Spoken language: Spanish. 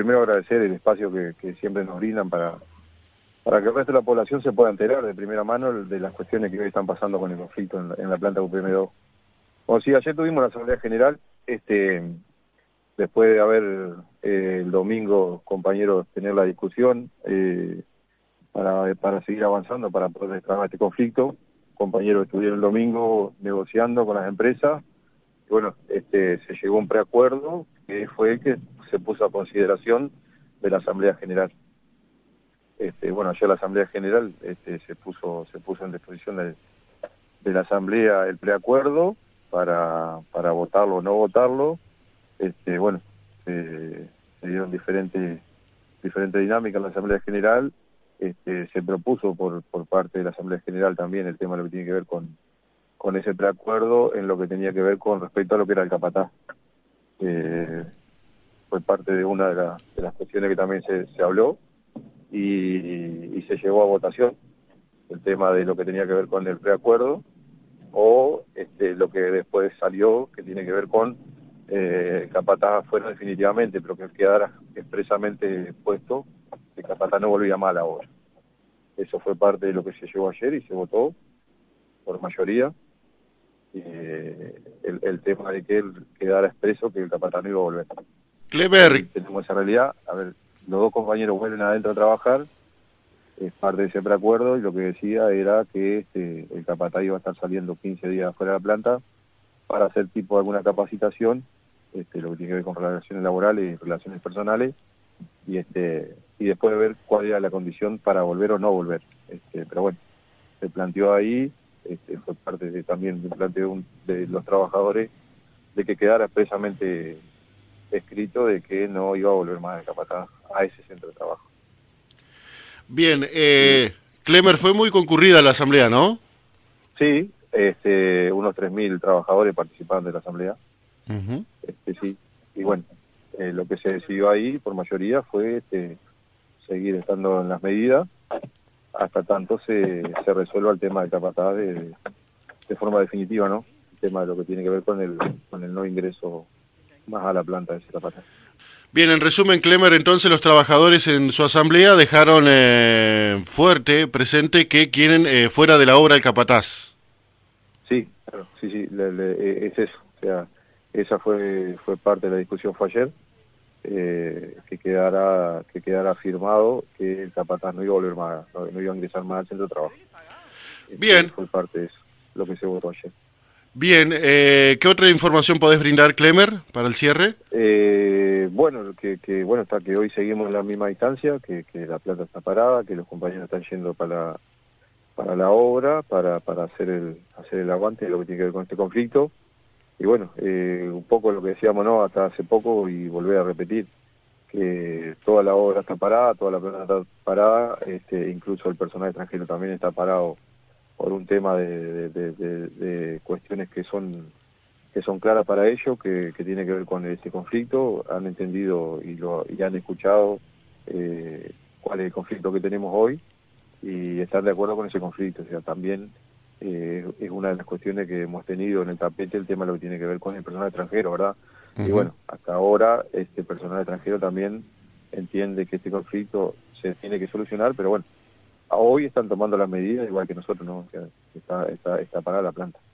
primero agradecer el espacio que siempre nos brindan para que el resto de la población se pueda enterar de primera mano de las cuestiones que hoy están pasando con el conflicto en la planta UPM2. Bueno, sí, ayer tuvimos la Asamblea General, después de haber el domingo, compañeros, tener la discusión para seguir avanzando, para poder destrabar este conflicto. Compañeros estuvieron el domingo negociando con las empresas, y bueno, se llegó a un preacuerdo que fue que se puso a consideración de la Asamblea General. Bueno, ayer la Asamblea General se puso en disposición de la Asamblea el preacuerdo para votarlo o no votarlo. Bueno, se dieron diferentes dinámicas en la Asamblea General. Se propuso por parte de la Asamblea General también el tema de lo que tiene que ver con ese preacuerdo en lo que tenía que ver con respecto a lo que era el capataz. Fue parte de una de las cuestiones que también se habló y se llevó a votación el tema de lo que tenía que ver con el preacuerdo o lo que después salió que tiene que ver con el capataz fuera definitivamente, pero que quedara expresamente puesto que el capataz no volvía más a la obra. Eso fue parte de lo que se llevó ayer y se votó por mayoría. El tema de que él quedara expreso que el capataz no iba a volver. Clemer. Tenemos esa realidad. A ver, los dos compañeros vuelven adentro a trabajar, es parte de ese preacuerdo, y lo que decía era que el capataz iba a estar saliendo 15 días fuera de la planta para hacer tipo alguna capacitación, lo que tiene que ver con relaciones laborales y relaciones personales, y después de ver cuál era la condición para volver o no volver. Pero bueno, se planteó ahí, fue parte también del planteo de los trabajadores, de que quedara expresamente escrito de que no iba a volver más el capataz a ese centro de trabajo. Bien, Clemer, fue muy concurrida la asamblea, ¿no? Sí, unos 3.000 trabajadores participaron de la asamblea. Uh-huh. Sí, y bueno, lo que se decidió ahí por mayoría fue seguir estando en las medidas hasta tanto se resuelva el tema del capataz de forma definitiva, ¿no? El tema de lo que tiene que ver con el no ingreso más a la planta de ese capataz. Bien, en resumen, Clemer, entonces los trabajadores en su asamblea dejaron fuerte, presente, que quieren fuera de la obra el capataz. Sí, claro, sí, es eso. O sea, esa fue parte de la discusión, fue ayer, que quedara firmado que el capataz no iba a volver más, no iba a ingresar más al centro de trabajo. Bien. Fue parte de eso, lo que se votó ayer. Bien, ¿qué otra información podés brindar, Clemer, para el cierre? Bueno, bueno está que hoy seguimos en la misma distancia, que la planta está parada, que los compañeros están yendo para la obra, para hacer el aguante de lo que tiene que ver con este conflicto. Y bueno, un poco lo que decíamos, ¿no?, hasta hace poco, y volver a repetir, que toda la obra está parada, toda la planta está parada, incluso el personal extranjero también está parado por un tema de cuestiones que son claras para ellos, que tiene que ver con este conflicto. Han entendido y han escuchado cuál es el conflicto que tenemos hoy y están de acuerdo con ese conflicto. O sea, también es una de las cuestiones que hemos tenido en el tapete, el tema de lo que tiene que ver con el personal extranjero, ¿verdad? Uh-huh. Y bueno, hasta ahora este personal extranjero también entiende que este conflicto se tiene que solucionar, pero bueno, hoy están tomando las medidas igual que nosotros, ¿no? O sea, está parada la planta.